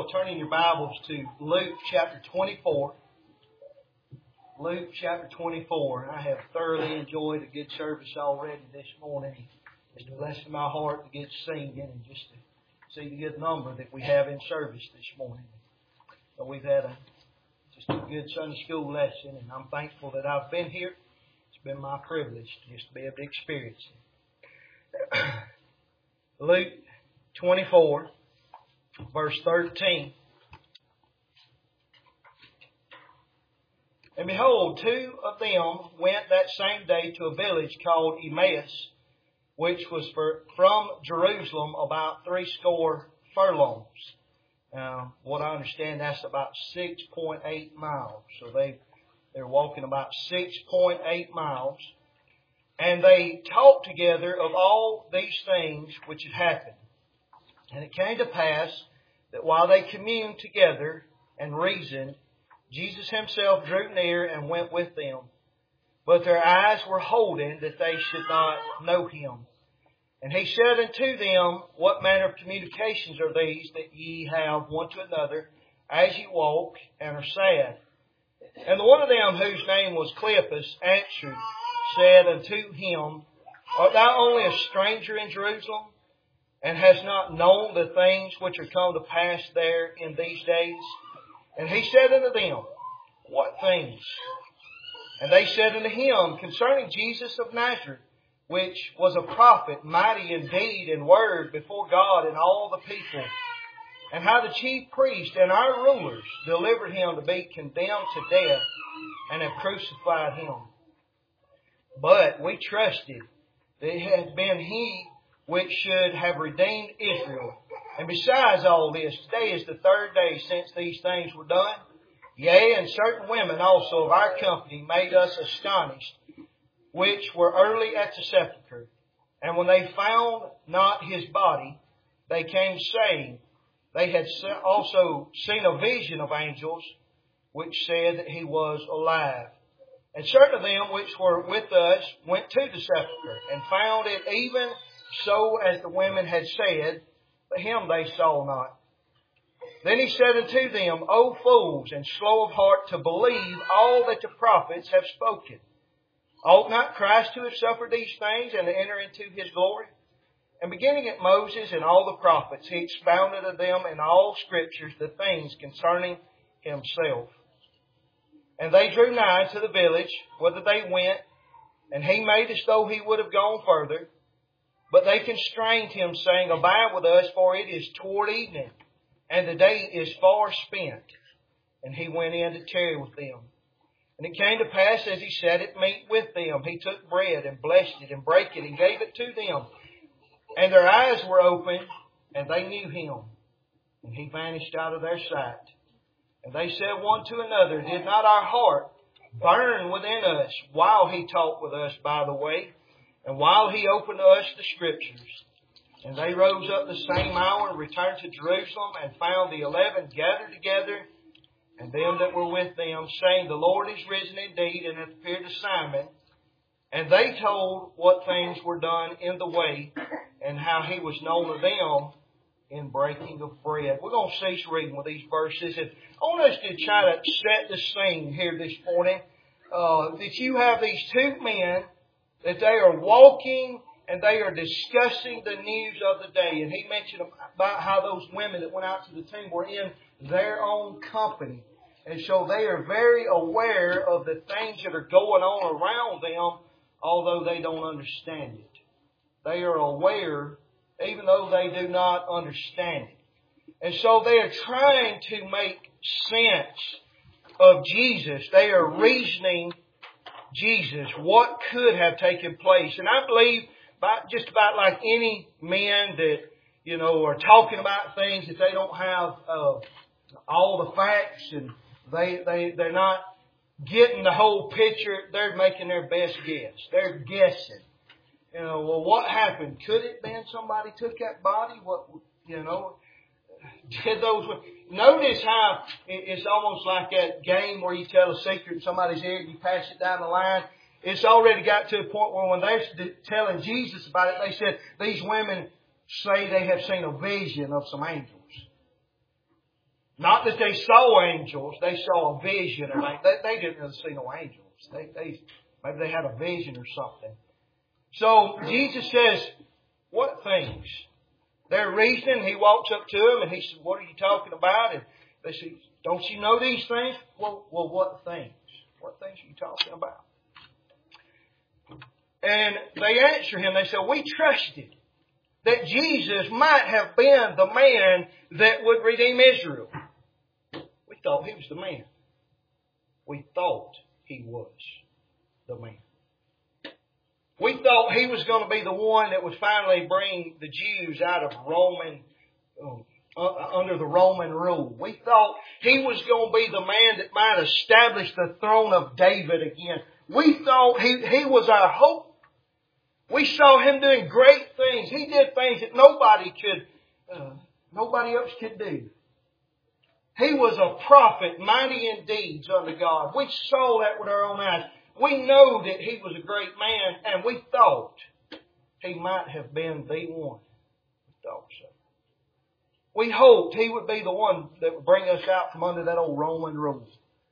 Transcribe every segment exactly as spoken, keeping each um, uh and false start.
will, turn in your Bibles to Luke chapter twenty-four. Luke chapter twenty-four. I have thoroughly enjoyed a good service already this morning. It's blessed my heart to get singing and just to see the good number that we have in service this morning. So we've had a just a good Sunday school lesson, and I'm thankful that I've been here. It's been my privilege just to be able to experience it. Luke twenty-four, verse thirteen. And behold, two of them went that same day to a village called Emmaus, which was for, from Jerusalem about three score furlongs. Now, what I understand, that's about six point eight miles. So they, they're walking about six point eight miles. And they talked together of all these things which had happened. And it came to pass that while they communed together and reasoned, Jesus himself drew near and went with them. But their eyes were holden that they should not know him. And he said unto them, What manner of communications are these that ye have one to another as ye walk and are sad? And the one of them, whose name was Cleopas, answered, said unto him, Art thou only a stranger in Jerusalem, and hast not known the things which are come to pass there in these days? And he said unto them, What things? And they said unto him, Concerning Jesus of Nazareth, which was a prophet, mighty in deed and word before God and all the people, and how the chief priests and our rulers delivered him to be condemned to death, and have crucified him. But we trusted that it had been he which should have redeemed Israel. And besides all this, today is the third day since these things were done. Yea, and certain women also of our company made us astonished, which were early at the sepulchre. And when they found not his body, they came saying, they had also seen a vision of angels, which said that he was alive. And certain of them which were with us went to the sepulchre, and found it even so as the women had said, but him they saw not. Then he said unto them, O fools, and slow of heart to believe all that the prophets have spoken. Ought not Christ to have suffered these things, and to enter into his glory? And beginning at Moses and all the prophets, he expounded of them in all scriptures the things concerning himself. And they drew nigh to the village, whither they went, and he made as though he would have gone further. But they constrained him, saying, Abide with us, for it is toward evening, and the day is far spent. And he went in to tarry with them. And it came to pass, as he sat at meat with them, he took bread, and blessed it, and brake it, and gave it to them. And their eyes were opened, and they knew him. And he vanished out of their sight. And they said one to another, Did not our heart burn within us while he talked with us by the way, and while he opened to us the Scriptures? And they rose up the same hour and returned to Jerusalem, and found the eleven gathered together, and them that were with them, saying, The Lord is risen indeed, and hath appeared to Simon. And they told what things were done in the way, and how he was known of them in breaking of bread. We're going to cease reading with these verses. And I want us to try to set the scene here this morning. Uh, that you have these two men, that they are walking and they are discussing the news of the day. And he mentioned about how those women that went out to the tomb were in their own company. And so they are very aware of the things that are going on around them, although they don't understand it. They are aware, even though they do not understand it. And so they are trying to make sense of Jesus. They are reasoning Jesus, what could have taken place. And I believe about, just about like any men that, you know, are talking about things that they don't have uh, all the facts, and they, they, they're not getting the whole picture, they're making their best guess. They're guessing. You know, well, what happened? Could it have been somebody took that body? What, you know, did those... Notice how it's almost like that game where you tell a secret in somebody's ear and you pass it down the line. It's already got to a point where when they're telling Jesus about it, they said, these women say they have seen a vision of some angels. Not that they saw angels, they saw a vision. Or they, they didn't really see no angels. They, they, maybe they had a vision or something. So Jesus says, what things? They're reasoning. He walks up to them and he says, what are you talking about? And they say, don't you know these things? Well, well, what things? What things are you talking about? And they answer him. They say, we trusted that Jesus might have been the man that would redeem Israel. We thought he was the man. We thought he was the man. We thought he was going to be the one that would finally bring the Jews out of Roman, um, uh, under the Roman rule. We thought he was going to be the man that might establish the throne of David again. We thought he, he was our hope. We saw him doing great things. He did things that nobody could, uh, nobody else could do. He was a prophet, mighty in deeds unto God. We saw that with our own eyes. We know that he was a great man, and we thought he might have been the one. We thought so. We hoped he would be the one that would bring us out from under that old Roman rule.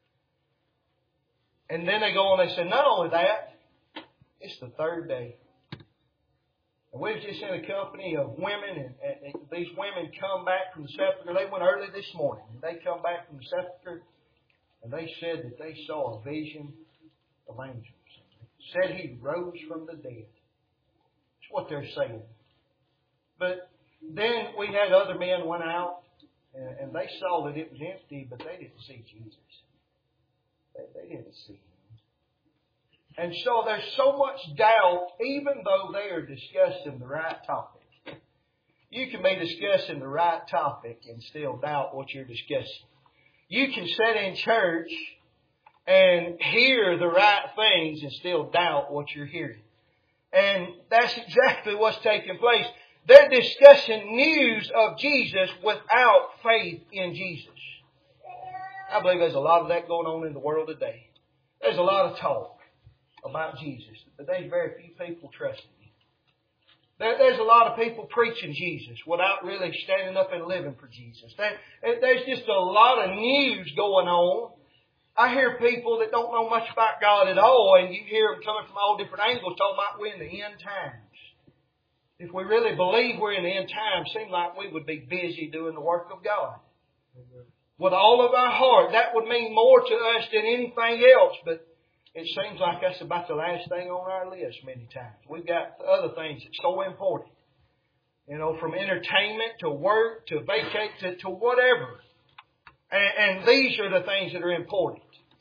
And then they go on and they say, not only that, it's the third day. And we were just in a company of women, and, and, and these women come back from the sepulchre. They went early this morning. And they come back from the sepulchre, and they said that they saw a vision of angels. Said he rose from the dead. That's what they're saying. But then we had other men went out, and, and they saw that it was empty, but they didn't see Jesus. They, they didn't see him. And so there's so much doubt, even though they are discussing the right topic. You can be discussing the right topic and still doubt what you're discussing. You can sit in church and hear the right things and still doubt what you're hearing. And that's exactly what's taking place. They're discussing news of Jesus without faith in Jesus. I believe there's a lot of that going on in the world today. There's a lot of talk about Jesus, but there's very few people trusting Him. There, there's a lot of people preaching Jesus without really standing up and living for Jesus. There, there's just a lot of news going on. I hear people that don't know much about God at all, and you hear them coming from all different angles talking about we're in the end times. If we really believe we're in the end times, it seems like we would be busy doing the work of God. Amen. With all of our heart, that would mean more to us than anything else, but it seems like that's about the last thing on our list many times. We've got other things that's so important. You know, from entertainment to work to vacate to, to whatever. And, and these are the things that are important.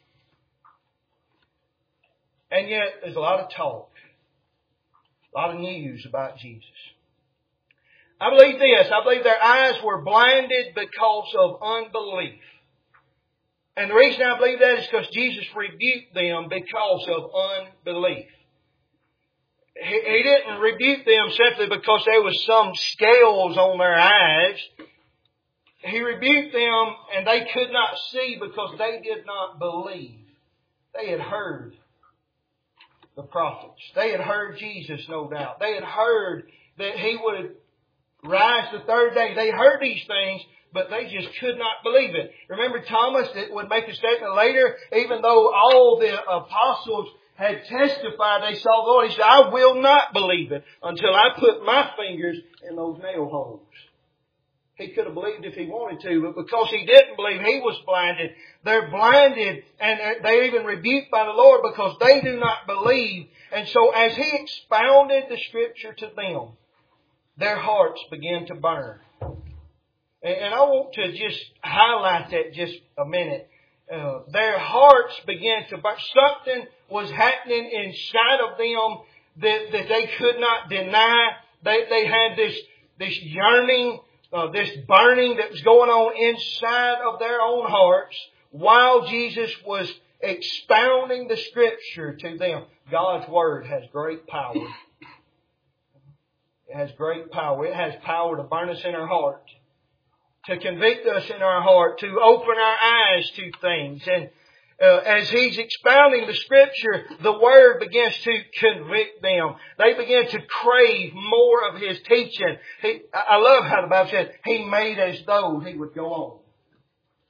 And yet, there's a lot of talk. A lot of news about Jesus. I believe this. I believe their eyes were blinded because of unbelief. And the reason I believe that is because Jesus rebuked them because of unbelief. He, he didn't rebuke them simply because there was some scales on their eyes. He rebuked them and they could not see because they did not believe. They had heard the prophets. They had heard Jesus, no doubt. They had heard that He would rise the third day. They heard these things, but they just could not believe it. Remember Thomas that would make a statement later, even though all the apostles had testified they saw the Lord. He said, I will not believe it until I put my fingers in those nail holes. He could have believed if he wanted to, but because he didn't believe, he was blinded. They're blinded, and they're even rebuked by the Lord because they do not believe. And so as He expounded the Scripture to them, their hearts began to burn. And I want to just highlight that just a minute. Uh, their hearts began to burn. Something was happening inside of them that, that they could not deny. They, they had this, this yearning, uh, this burning that was going on inside of their own hearts while Jesus was expounding the Scripture to them. God's Word has great power. It has great power. It has power to burn us in our heart, to convict us in our heart, to open our eyes to things. And uh, as He's expounding the Scripture, the Word begins to convict them. They begin to crave more of His teaching. He, I love how the Bible says, He made as though He would go on.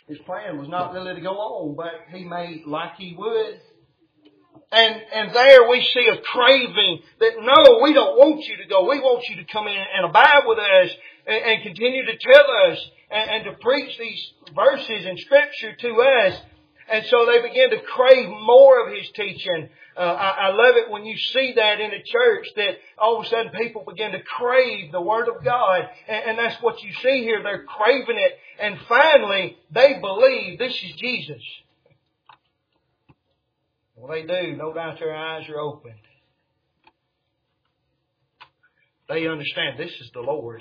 His plan was not really to go on, but He made like He would. And, and there we see a craving that, no, we don't want you to go. We want you to come in and abide with us and, and continue to tell us and, and to preach these verses in Scripture to us. And so they begin to crave more of His teaching. Uh, I, I love it when you see that in a church, that all of a sudden people begin to crave the Word of God. And, and that's what you see here. They're craving it. And finally, they believe this is Jesus. Well, they do. No doubt their eyes are opened. They understand this is the Lord.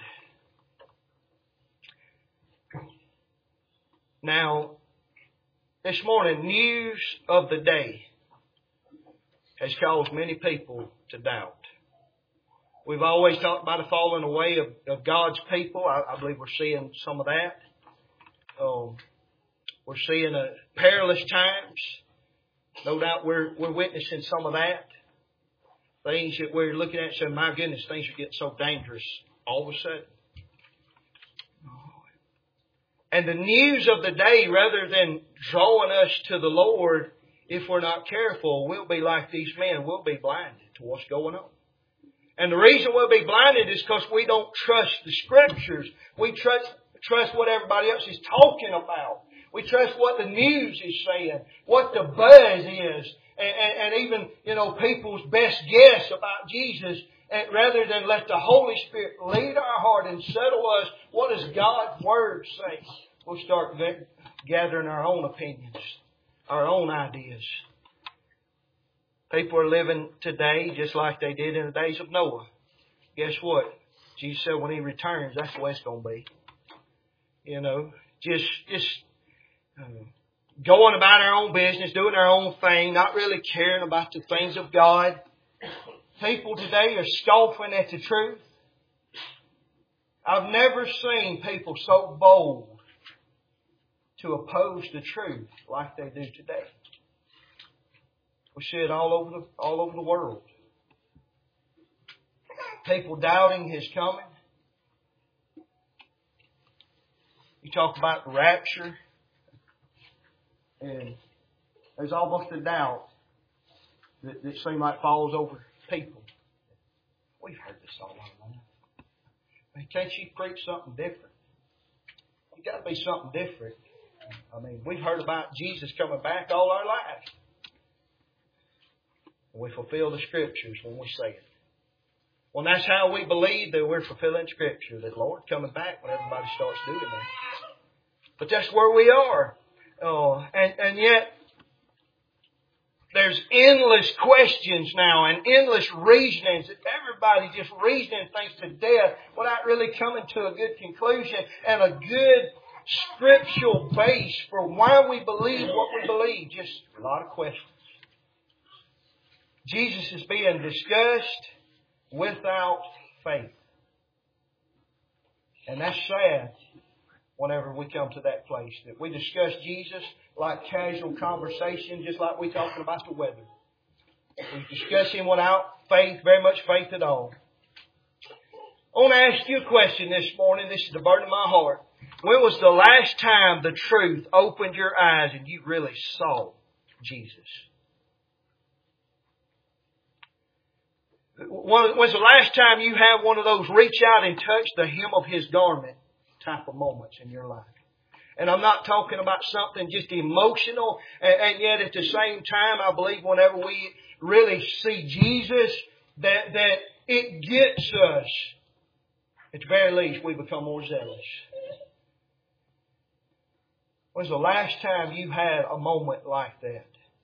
Now, this morning, news of the day has caused many people to doubt. We've always talked about the falling away of, of God's people. I, I believe we're seeing some of that. Um, we're seeing a perilous times. No doubt we're we're witnessing some of that. Things that we're looking at and saying, my goodness, things are getting so dangerous all of a sudden. And the news of the day, rather than drawing us to the Lord, if we're not careful, we'll be like these men. We'll be blinded to what's going on. And the reason we'll be blinded is because we don't trust the Scriptures. We trust, trust what everybody else is talking about. We trust what the news is saying, what the buzz is, and, and, and even, you know, people's best guess about Jesus, and rather than let the Holy Spirit lead our heart and settle us. What does God's Word say? We'll start gathering our own opinions, our own ideas. People are living today just like they did in the days of Noah. Guess what? Jesus said when He returns, that's the way it's going to be. You know, just, just uh, going about our own business, doing our own thing, not really caring about the things of God. People today are scoffing at the truth. I've never seen people so bold to oppose the truth like they do today. We see it all over the, all over the world. People doubting His coming. You talk about the rapture, and there's almost a doubt that, that seems like falls over people. We've heard this all our life. I mean, can't you preach something different? You got to be something different. I mean, we've heard about Jesus coming back all our lives. We fulfill the Scriptures when we say it. Well, that's how we believe that we're fulfilling Scripture, that Lord coming back when everybody starts doing that. But that's where we are. Oh, and, and yet, there's endless questions now and endless reasonings. Everybody just reasoning things to death without really coming to a good conclusion and a good scriptural base for why we believe what we believe. Just a lot of questions. Jesus is being discussed without faith. And that's sad whenever we come to that place, that we discuss Jesus like casual conversation, just like we talking about the weather. We discuss Him without faith, very much faith at all. I want to ask you a question this morning. This is the burden of my heart. When was the last time the truth opened your eyes and you really saw Jesus? When was the last time you had one of those reach out and touch the hem of His garment type of moments in your life? And I'm not talking about something just emotional. And, and yet at the same time, I believe whenever we really see Jesus, that, that it gets us. At the very least, we become more zealous. When's the last time you had a moment like that?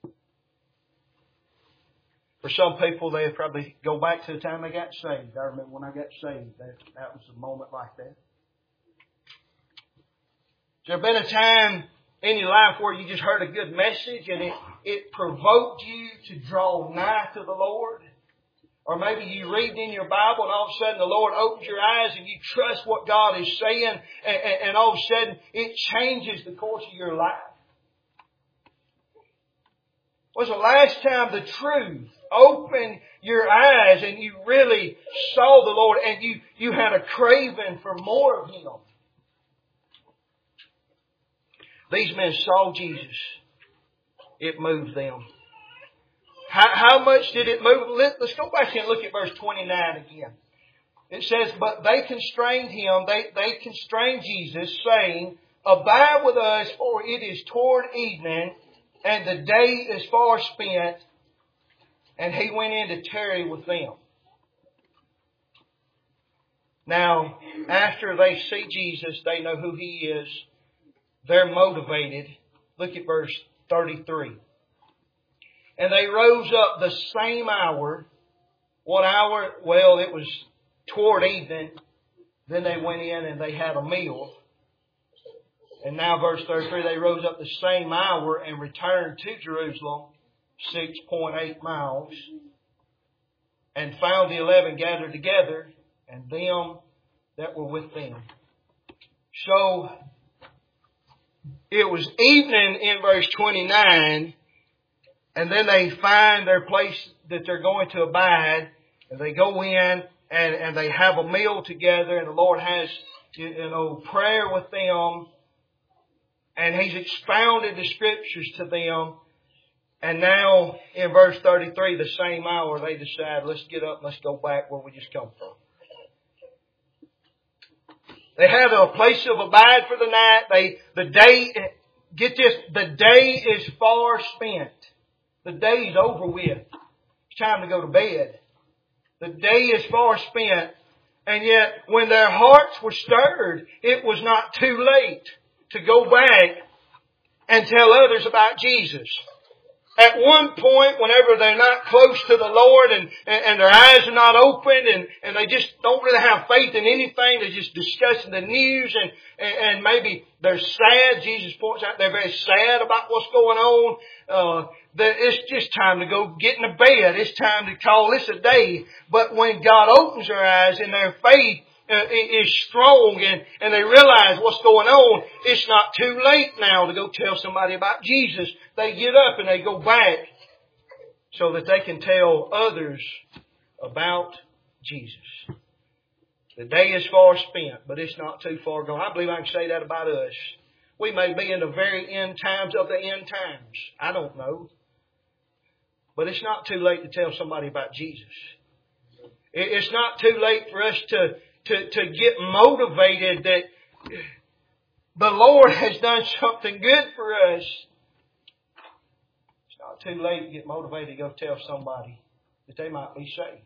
For some people, they probably go back to the time they got saved. I remember when I got saved, that, that was a moment like that. Has there been a time in your life where you just heard a good message and it, it provoked you to draw nigh to the Lord? Or maybe you read in your Bible and all of a sudden the Lord opens your eyes and you trust what God is saying, and, and, and all of a sudden it changes the course of your life. Was the last time the truth opened your eyes and you really saw the Lord and you, you had a craving for more of Him? these men saw Jesus, it moved them. How, how much did it move? Let, let's go back and look at verse twenty-nine again. It says, but they constrained him, they, they constrained Jesus, saying, abide with us, for it is toward evening, and the day is far spent. And he went in to tarry with them. Now, after they see Jesus, they know who He is. They're motivated. Look at verse thirty-three. And they rose up the same hour. What hour? Well, it was toward evening. Then they went in and they had a meal. And now verse thirty-three, they rose up the same hour and returned to Jerusalem, six point eight miles, and found the eleven gathered together, and them that were with them. So, it was evening in verse twenty-nine, and then they find their place that they're going to abide, and they go in, and, and they have a meal together, and the Lord has, you know, prayer with them, and He's expounded the Scriptures to them. And now, in verse thirty-three, the same hour, they decide, let's get up and let's go back where we just come from. They have a place of abide for the night. They, the day, get this, the day is far spent. The day is over with. It's time to go to bed. The day is far spent. And yet, when their hearts were stirred, it was not too late to go back and tell others about Jesus. At one point, whenever they're not close to the Lord and, and, and their eyes are not open and, and they just don't really have faith in anything, they're just discussing the news and, and, and maybe they're sad. Jesus points out they're very sad about what's going on. Uh, that it's just time to go get in the bed. It's time to call this a day. But when God opens their eyes and their faith uh, is strong and, and they realize what's going on, it's not too late now to go tell somebody about Jesus. They get up and they go back so that they can tell others about Jesus. The day is far spent, but it's not too far gone. I believe I can say that about us. We may be in the very end times of the end times. I don't know. But it's not too late to tell somebody about Jesus. It's not too late for us to, to, to get motivated that the Lord has done something good for us. It's not too late to get motivated to go tell somebody that they might be saved.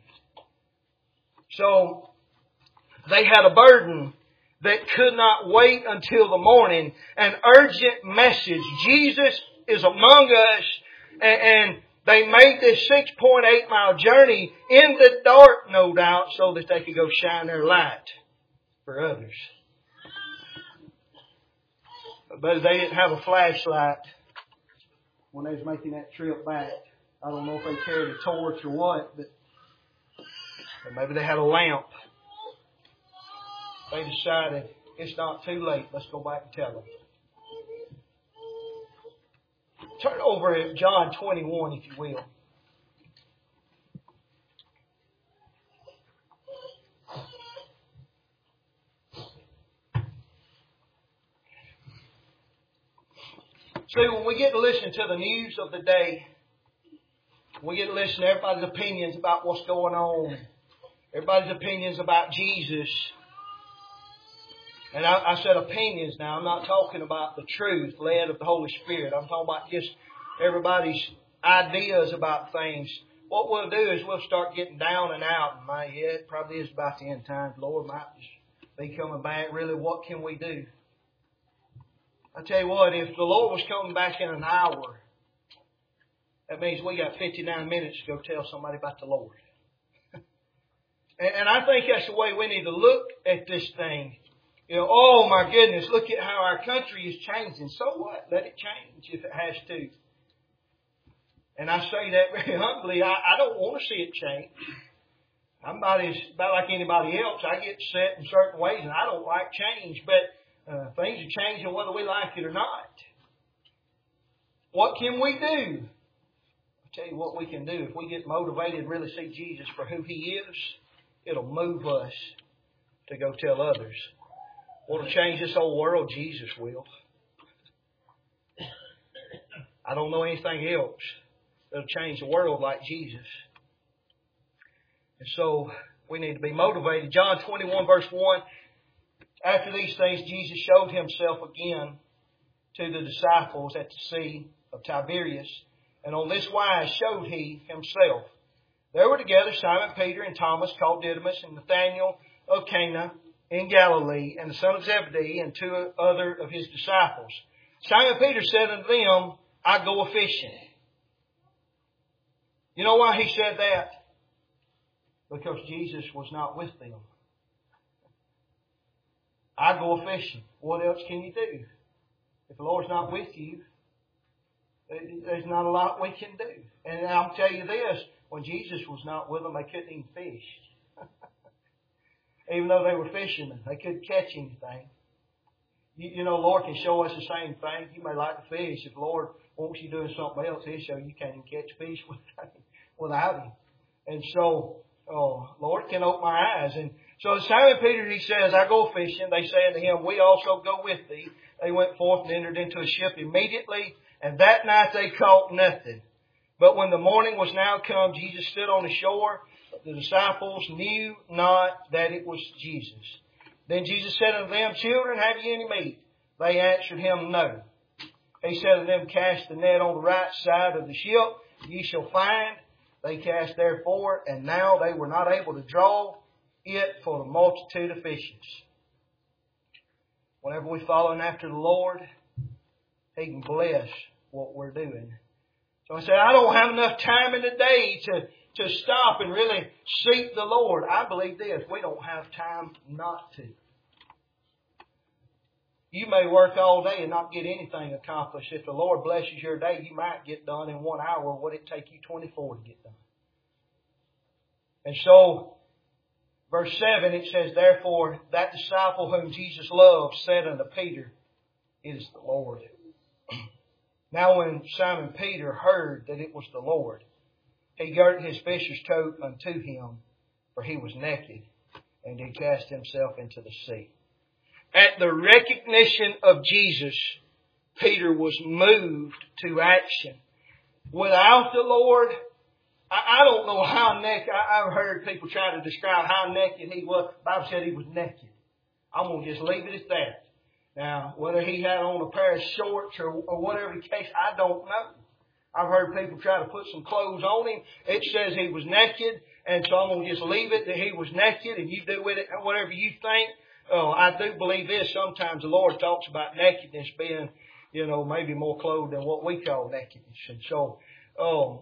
So, they had a burden that could not wait until the morning. An urgent message. Jesus is among us. And, and they made this six point eight mile journey in the dark, no doubt, so that they could go shine their light for others. But they didn't have a flashlight when they was making that trip back. I don't know if they carried a torch or what, but maybe they had a lamp. They decided it's not too late. Let's go back and tell them. Turn over at John twenty-one, if you will. See, when we get to listen to the news of the day, we get to listen to everybody's opinions about what's going on, everybody's opinions about Jesus. And I, I said opinions now. I'm not talking about the truth led of the Holy Spirit. I'm talking about just everybody's ideas about things. What we'll do is we'll start getting down and out. And my, yeah, it probably is about the end times. The Lord might just be coming back. Really, what can we do? I tell you what, if the Lord was coming back in an hour, that means we got fifty-nine minutes to go tell somebody about the Lord. and, and I think that's the way we need to look at this thing. You know, oh my goodness, look at how our country is changing. So what? Let it change if it has to. And I say that very humbly. I, I don't want to see it change. I'm about, as, about like anybody else. I get set in certain ways and I don't like change. But uh, things are changing whether we like it or not. What can we do? I'll tell you what we can do. If we get motivated and really see Jesus for who He is, it'll move us to go tell others. What'll change this whole world? Jesus will. I don't know anything else that'll change the world like Jesus. And so we need to be motivated. John twenty-one verse one. After these things, Jesus showed Himself again to the disciples at the Sea of Tiberias. And on this wise showed He Himself. There were together Simon Peter and Thomas called Didymus and Nathanael of Cana in Galilee and the son of Zebedee and two other of His disciples. Simon Peter said unto them, I go a-fishing. You know why he said that? Because Jesus was not with them. I go a-fishing. What else can you do? If the Lord's not with you, there's not a lot we can do. And I'll tell you this, when Jesus was not with them, they couldn't even fish. Even though they were fishermen, they couldn't catch anything. You, you know, the Lord can show us the same thing. You may like to fish. If the Lord wants you doing something else, He'll show you can't even catch fish without Him. And so, oh, Lord can open my eyes. And so Simon Peter, he says, I go fishing. They say unto him, we also go with thee. They went forth and entered into a ship immediately. And that night they caught nothing. But when the morning was now come, Jesus stood on the shore. The disciples knew not that it was Jesus. Then Jesus said unto them, children, have ye any meat? They answered Him, no. He said unto them, cast the net on the right side of the ship, ye shall find. They cast therefore, and now they were not able to draw it for the multitude of fishes. Whenever we're following after the Lord, He can bless what we're doing. So I said, I don't have enough time in the day to, to stop and really seek the Lord. I believe this, we don't have time not to. You may work all day and not get anything accomplished. If the Lord blesses your day, you might get done in one hour. Would it take you twenty-four to get done? And so, verse seven, it says, therefore, that disciple whom Jesus loved said unto Peter, it is the Lord. Now when Simon Peter heard that it was the Lord, he girt his fisher's coat unto him, for he was naked, and he cast himself into the sea. At the recognition of Jesus, Peter was moved to action. Without the Lord, I, I don't know how naked, I, I've heard people try to describe how naked he was. The Bible said he was naked. I'm going to just leave it at that. Now, whether he had on a pair of shorts or, or whatever the case, I don't know. I've heard people try to put some clothes on him. It says he was naked, and so I'm going to just leave it that he was naked, and you do with it whatever you think. Oh, I do believe this. Sometimes the Lord talks about nakedness being, you know, maybe more clothed than what we call nakedness. And so, um,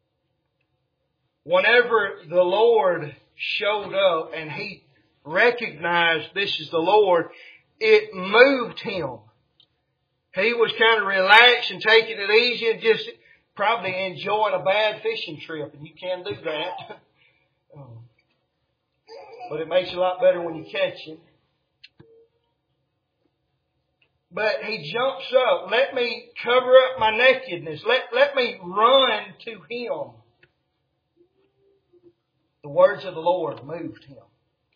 whenever the Lord showed up and He recognized this is the Lord, it moved Him. He was kind of relaxed and taking it easy and just probably enjoying a bad fishing trip. And you can do that. um, but it makes it a lot better when you catch Him. But he jumps up. Let me cover up my nakedness. Let, let me run to Him. The words of the Lord moved him.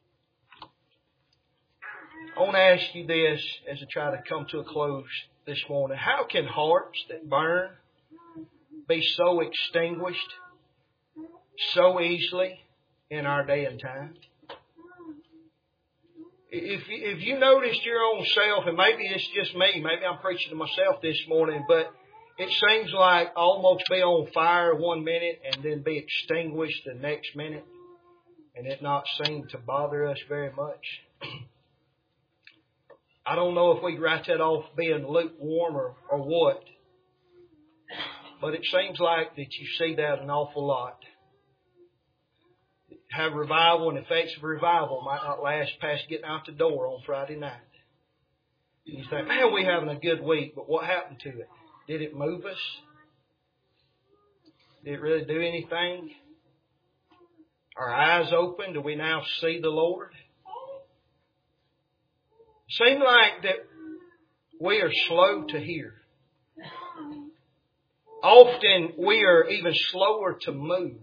I want to ask you this as I try to come to a close this morning. How can hearts that burn be so extinguished so easily in our day and time? If, if you noticed your own self, and maybe it's just me, maybe I'm preaching to myself this morning, but it seems like almost be on fire one minute and then be extinguished the next minute, and it not seem to bother us very much. I don't know if we write that off being lukewarm or, or what, but it seems like that you see that an awful lot. Have revival, and the effects of revival might not last past getting out the door on Friday night. And you think, man, we're having a good week, but what happened to it? Did it move us? Did it really do anything? Our eyes open? Do we now see the Lord? It seems like that we are slow to hear. Often we are even slower to move.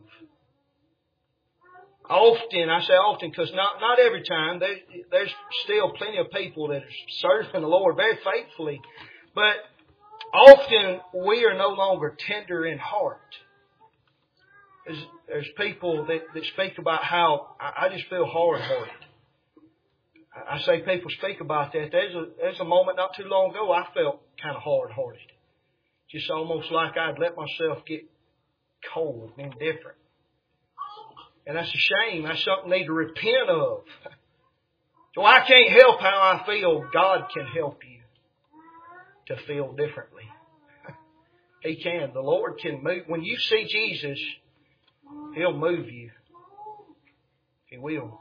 Often, I say often because not, not every time. There, there's still plenty of people that are serving the Lord very faithfully. But Often we are no longer tender in heart. There's, there's people that, that speak about how I, I just feel hard-hearted. I say people speak about that. There's a, there's a moment not too long ago I felt kind of hard-hearted. Just almost like I'd let myself get cold and indifferent. And that's a shame. That's something I need to repent of. So I can't help how I feel. God can help you to feel differently. He can. The Lord can move. When you see Jesus, He'll move you. He will.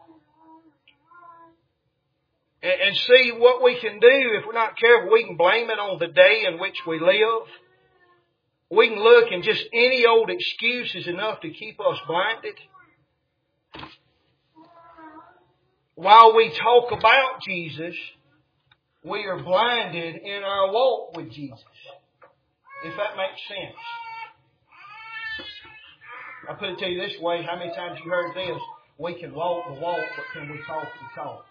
And, and see what we can do. If we're not careful, we can blame it on the day in which we live. We can look and just any old excuse is enough to keep us blinded. While we talk about Jesus, we are blinded in our walk with Jesus. If that makes sense. I put it to you this way. How many times you heard this? We can walk the walk, but can we talk the talk?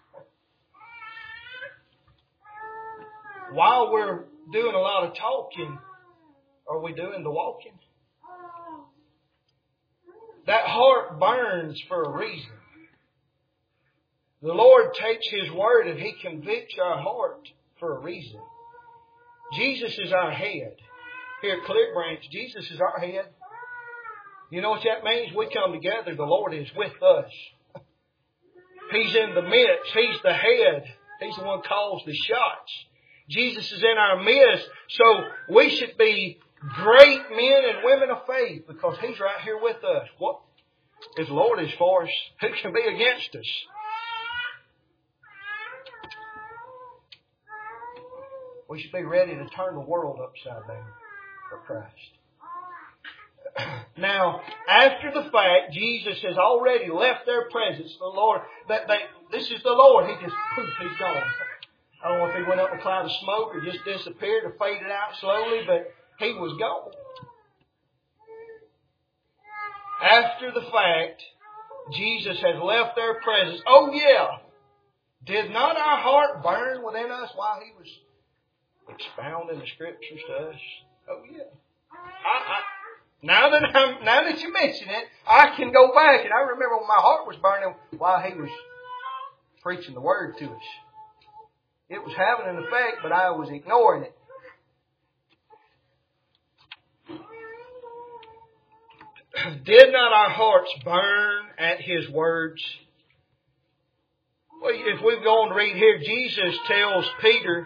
While we're doing a lot of talking, are we doing the walking? That heart burns for a reason. The Lord takes His Word and He convicts our heart for a reason. Jesus is our head. Here at Clear Branch, Jesus is our head. You know what that means? We come together. The Lord is with us. He's in the midst. He's the head. He's the one who calls the shots. Jesus is in our midst. So we should be great men and women of faith because He's right here with us. What? If the Lord is for us, who can be against us? We should be ready to turn the world upside down for Christ. Now, after the fact, Jesus has already left their presence. The Lord, that they, this is the Lord. He just, poof, He's gone. I don't know if He went up in a cloud of smoke or just disappeared or faded out slowly, but He was gone. After the fact, Jesus has left their presence. Oh yeah! Did not our heart burn within us while He was expounding the Scriptures to us? Oh yeah. I, I, now that I'm, now that you mention it, I can go back and I remember when my heart was burning while He was preaching the Word to us. It was having an effect, but I was ignoring it. Did not our hearts burn at His words? Well, if we go on to read here, Jesus tells Peter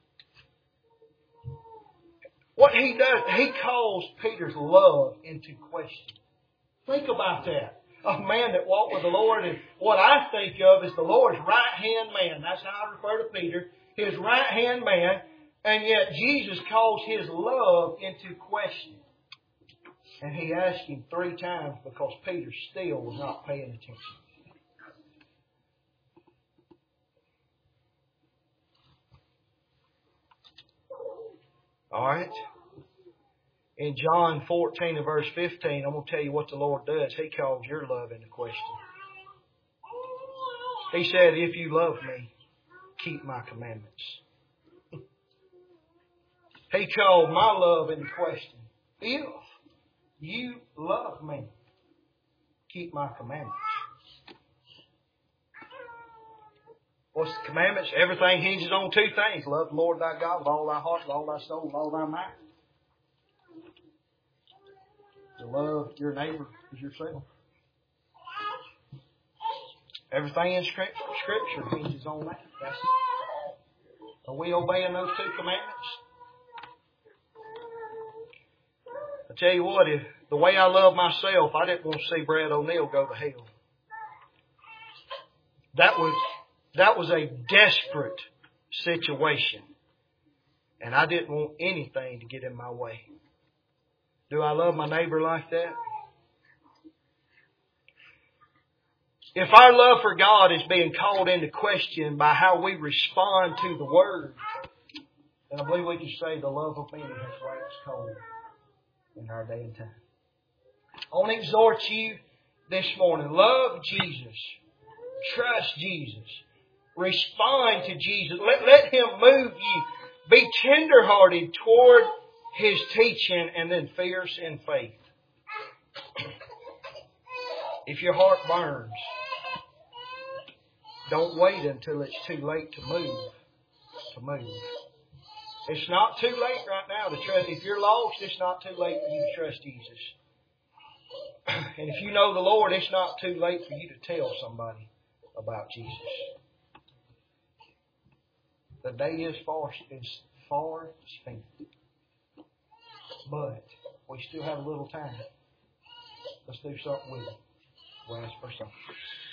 what He does. He calls Peter's love into question. Think about that. A man that walked with the Lord, and what I think of is the Lord's right-hand man. That's how I refer to Peter. His right-hand man. And yet Jesus calls His love into question. And He asked Him three times because Peter still was not paying attention. All right. In John fourteen and verse fifteen, I'm going to tell you what the Lord does. He calls your love into question. He said, if you love me, keep my commandments. He called my love into question. If you love me, keep my commandments. What's the commandments? Everything hinges on two things. Love the Lord thy God with all thy heart, with all thy soul, with all thy might. To love your neighbor as yourself. Everything in Scripture hinges on that. That's, are we obeying those two commandments? I tell you what, if the way I love myself, I didn't want to see Brad O'Neill go to hell. That was that was a desperate situation. And I didn't want anything to get in my way. Do I love my neighbor like that? If our love for God is being called into question by how we respond to the Word, then I believe we can say the love of many has waxed cold in our day and time. I want to exhort you this morning. Love Jesus. Trust Jesus. Respond to Jesus. Let, let Him move you. Be tenderhearted toward His teaching, and then fierce in faith. If your heart burns, don't wait until it's too late to move. To move. It's not too late right now to trust. If you're lost, it's not too late for you to trust Jesus. And if you know the Lord, it's not too late for you to tell somebody about Jesus. The day is far, is far spent. But we still have a little time. Let's do something with it. We'll ask for something.